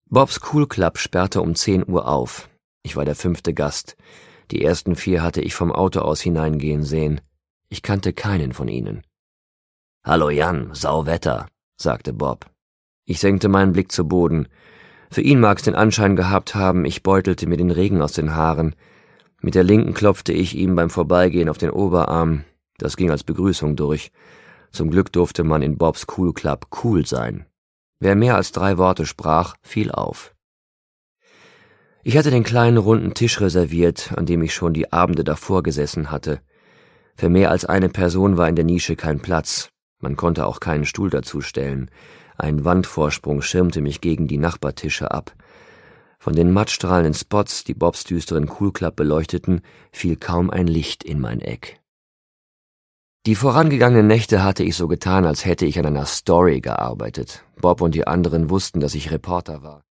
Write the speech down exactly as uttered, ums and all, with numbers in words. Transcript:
Bobs Cool Club sperrte um zehn Uhr auf. Ich war der fünfte Gast. Die ersten vier hatte ich vom Auto aus hineingehen sehen. Ich kannte keinen von ihnen. »Hallo Jan, Sauwetter«, sagte Bob. Ich senkte meinen Blick zu Boden. Für ihn mag's den Anschein gehabt haben, ich beutelte mir den Regen aus den Haaren. Mit der linken klopfte ich ihm beim Vorbeigehen auf den Oberarm. Das ging als Begrüßung durch. Zum Glück durfte man in Bobs Cool Club cool sein. Wer mehr als drei Worte sprach, fiel auf. Ich hatte den kleinen runden Tisch reserviert, an dem ich schon die Abende davor gesessen hatte. Für mehr als eine Person war in der Nische kein Platz. Man konnte auch keinen Stuhl dazustellen. Ein Wandvorsprung schirmte mich gegen die Nachbartische ab. Von den mattstrahlenden Spots, die Bobs düsteren Cool Club beleuchteten, fiel kaum ein Licht in mein Eck. Die vorangegangenen Nächte hatte ich so getan, als hätte ich an einer Story gearbeitet. Bob und die anderen wussten, dass ich Reporter war.